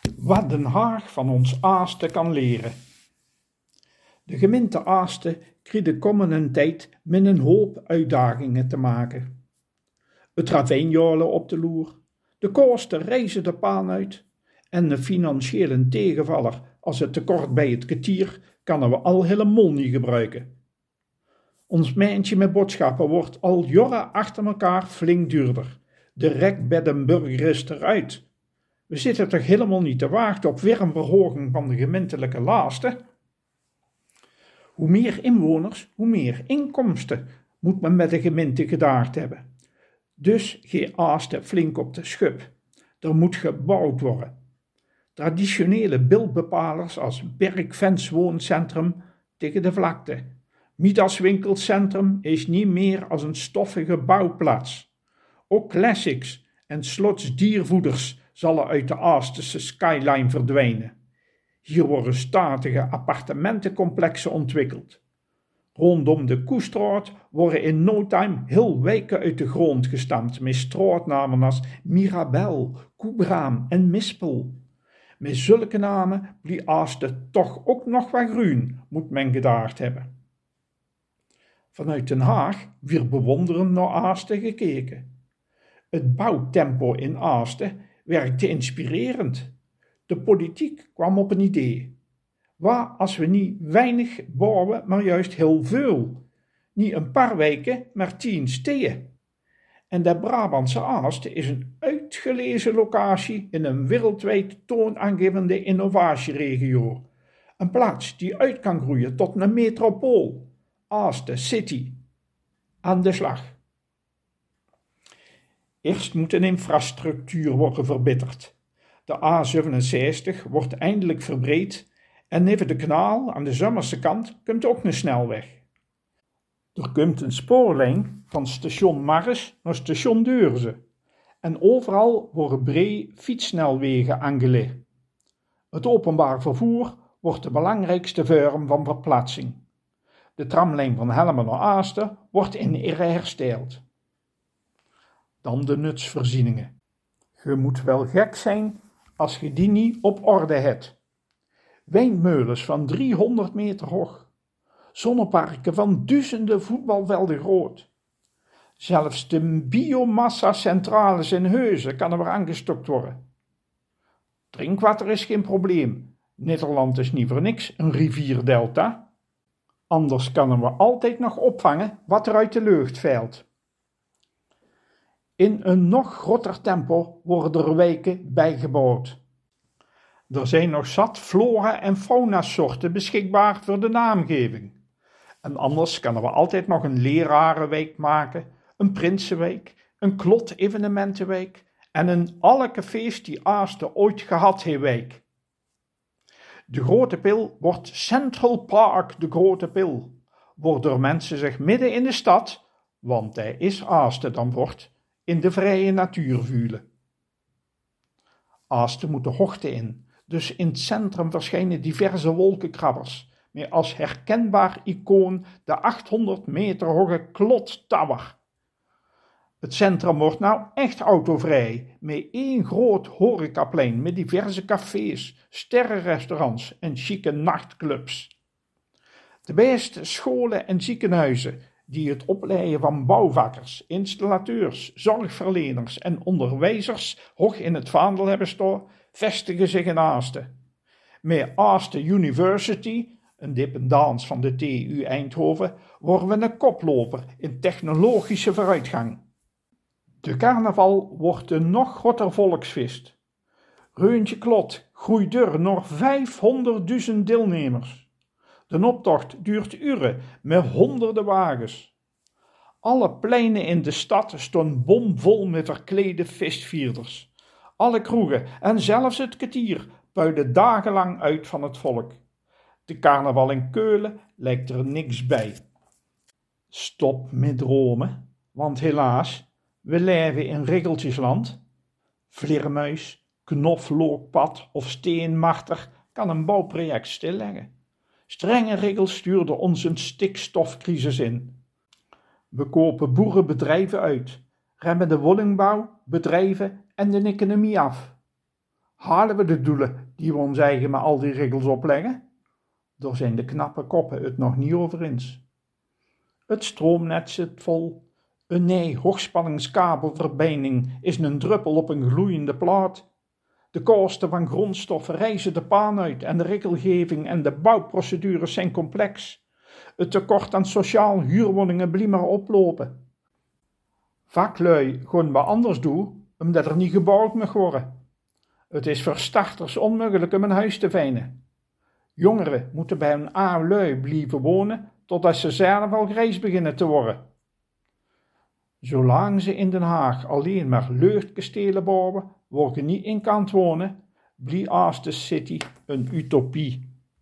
Wat Den Haag van ons Aasten kan leren. De gemeente Aasten krijgt de komende tijd met een hoop uitdagingen te maken. Het ravijnjaren op de loer, de kosten reizen de paan uit en de financiële tegenvaller als het tekort bij het kwartier kunnen we al helemaal niet gebruiken. Ons mijntje met boodschappen wordt al jaren achter elkaar flink duurder. De rek bij de burger is eruit. We zitten toch helemaal niet te wachten op weer een verhoging van de gemeentelijke lasten? Hoe meer inwoners, hoe meer inkomsten moet men met de gemeente gedaagd hebben. Dus geeft Aasten flink op de schub. Er moet gebouwd worden. Traditionele beeldbepalers als Bergfans wooncentrum tegen de vlakte. Midas winkelcentrum is niet meer als een stoffige bouwplaats. Ook classics en slots diervoeders zullen uit de Aastense skyline verdwijnen. Hier worden statige appartementencomplexen ontwikkeld. Rondom de Koestraat worden in no time heel wijken uit de grond gestampt met straatnamen als Mirabel, Koebraam en Mispel. Met zulke namen blijft Aasten toch ook nog wat groen, moet men gedacht hebben. Vanuit Den Haag weer bewonderend naar Aasten gekeken. Het bouwtempo in Aasten werkte inspirerend. De politiek kwam op een idee. Waar als we niet weinig bouwen, maar juist heel veel. Niet een paar weken, maar 10 steden. En de Brabantse Aasten is een uitgelezen locatie in een wereldwijd toonaangevende innovatieregio. Een plaats die uit kan groeien tot een metropool. Aasten City. Aan de slag. Eerst moet een infrastructuur worden verbeterd. De A67 wordt eindelijk verbreed en neven de kanaal aan de Zommerse kant komt ook een snelweg. Er komt een spoorlijn van station Maris naar station Deurze en overal worden brede fietssnelwegen aangelegd. Het openbaar vervoer wordt de belangrijkste vorm van verplaatsing. De tramlijn van Helmen naar Aasten wordt in ere hersteld. Dan de nutsvoorzieningen. Je moet wel gek zijn als je die niet op orde hebt. Windmolens van 300 meter hoog. Zonneparken van duizenden voetbalvelden groot. Zelfs de biomassa-centrales in Heusden kan er weer aangestokt worden. Drinkwater is geen probleem. Nederland is niet voor niks een rivierdelta. Anders kunnen we altijd nog opvangen wat er uit de lucht valt. In een nog groter tempo worden er wijken bijgebouwd. Er zijn nog zat flora- en faunasoorten beschikbaar voor de naamgeving. En anders kunnen we altijd nog een lerarenwijk maken, een prinsenwijk, een klot-evenementenwijk en een alle cafés die Aasten ooit gehad heeft wijk. De Grote Pil wordt Central Park de Grote Pil, waardoor mensen zich midden in de stad, want hij is Aasten dan wordt, in de vrije natuur voelen. Aasten moet de hoogte in, dus in het centrum verschijnen diverse wolkenkrabbers, met als herkenbaar icoon de 800 meter hoge Klot Tower. Het centrum wordt nou echt autovrij, met één groot horecaplein met diverse cafés, sterrenrestaurants en chique nachtclubs. De beste scholen en ziekenhuizen die het opleiden van bouwvakkers, installateurs, zorgverleners en onderwijzers hoog in het vaandel hebben staan, vestigen zich in Aasten. Met Aasten University, een dependance van de TU Eindhoven, worden we een koploper in technologische vooruitgang. De carnaval wordt een nog groter volksfeest. Reuntje Klot groeit door naar 500.000 deelnemers. De optocht duurt uren met honderden wagens. Alle pleinen in de stad staan bomvol met verklede feestvierders. Alle kroegen en zelfs het kwartier puilen dagenlang uit van het volk. De carnaval in Keulen lijkt er niks bij. Stop met dromen, want helaas, we leven in riggeltjesland. Vleermuis, knoflookpad of steenmarter kan een bouwproject stilleggen. Strenge regels stuurden ons een stikstofcrisis in. We kopen boerenbedrijven uit, remmen de woningbouw, bedrijven en de economie af. Halen we de doelen die we ons eigen met al die regels opleggen? Daar zijn de knappe koppen het nog niet over eens. Het stroomnet zit vol. Een hoogspanningskabelverbinding is een druppel op een gloeiende plaat. De kosten van grondstoffen reizen de paan uit en de regelgeving en de bouwprocedures zijn complex. Het tekort aan sociaal huurwoningen blijft maar oplopen. Vaklui gaan we anders doen, omdat er niet gebouwd mag worden. Het is voor starters onmogelijk om een huis te vinden. Jongeren moeten bij een A-lui blijven wonen totdat ze zelf al grijs beginnen te worden. Zolang ze in Den Haag alleen maar luchtkastelen bouwen, waar je niet in kan wonen, blijft de City een utopie.